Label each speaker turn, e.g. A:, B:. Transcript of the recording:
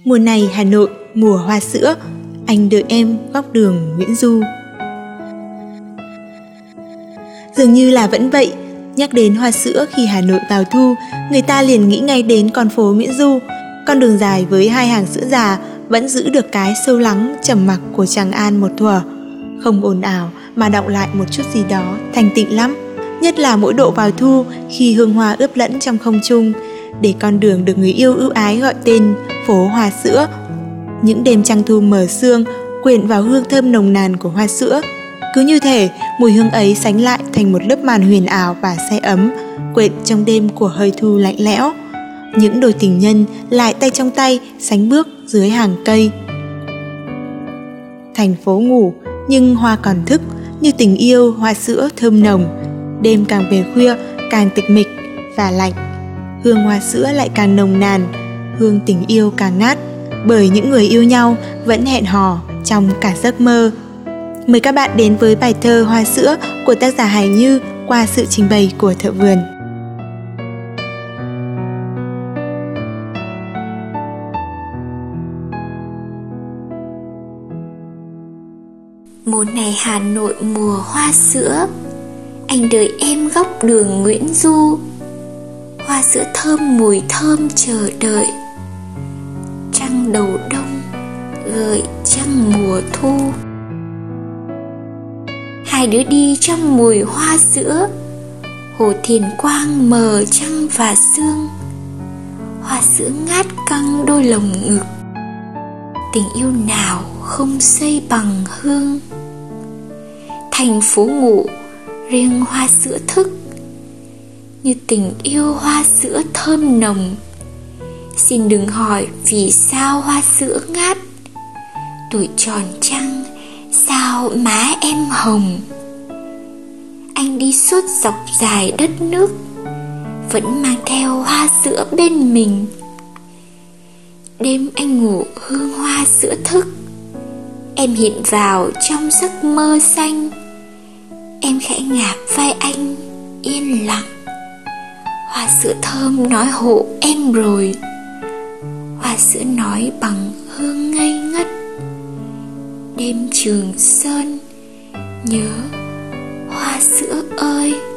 A: Mùa này Hà Nội, mùa hoa sữa, anh đợi em góc đường Nguyễn Du. Dường như là vẫn vậy, nhắc đến hoa sữa khi Hà Nội vào thu, người ta liền nghĩ ngay đến con phố Nguyễn Du. Con đường dài với hai hàng sữa già vẫn giữ được cái sâu lắng trầm mặc của Tràng An một thuở. Không ồn ào mà đọng lại một chút gì đó thanh tịnh lắm. Nhất là mỗi độ vào thu khi hương hoa ướp lẫn trong không trung, để con đường được người yêu ưu ái gọi tên phố hoa sữa. Những đêm trăng thu mờ sương quyện vào hương thơm nồng nàn của hoa sữa. Cứ như thể mùi hương ấy sánh lại thành một lớp màn huyền ảo và se ấm, quện trong đêm của hơi thu lạnh lẽo. Những đôi tình nhân lại tay trong tay sánh bước dưới hàng cây. Thành phố ngủ nhưng hoa còn thức, như tình yêu hoa sữa thơm nồng. Đêm càng về khuya càng tịch mịch và lạnh, hương hoa sữa lại càng nồng nàn, hương tình yêu càng ngát, bởi những người yêu nhau vẫn hẹn hò trong cả giấc mơ. Mời các bạn đến với bài thơ Hoa sữa của tác giả Hải Như qua sự trình bày của Thợ Vườn.
B: Mùa này Hà Nội mùa hoa sữa, anh đợi em góc đường Nguyễn Du. Hoa sữa thơm mùi thơm chờ đợi, trăng đầu đông gợi trăng mùa thu. Hai đứa đi trong mùi hoa sữa, hồ Thiền Quang mờ trăng và sương. Hoa sữa ngát căng đôi lồng ngực, tình yêu nào không xây bằng hương. Thành phố ngủ, riêng hoa sữa thức, như tình yêu hoa sữa thơm nồng. Xin đừng hỏi vì sao hoa sữa ngát, tuổi tròn trăng sao má em hồng. Anh đi suốt dọc dài đất nước, vẫn mang theo hoa sữa bên mình. Đêm anh ngủ hương hoa sữa thức, em hiện vào trong giấc mơ xanh. Em khẽ ngả vai anh yên lặng, hoa sữa thơm nói hộ em rồi. Hoa sữa nói bằng hương ngây ngất, đêm Trường Sơn nhớ hoa sữa ơi.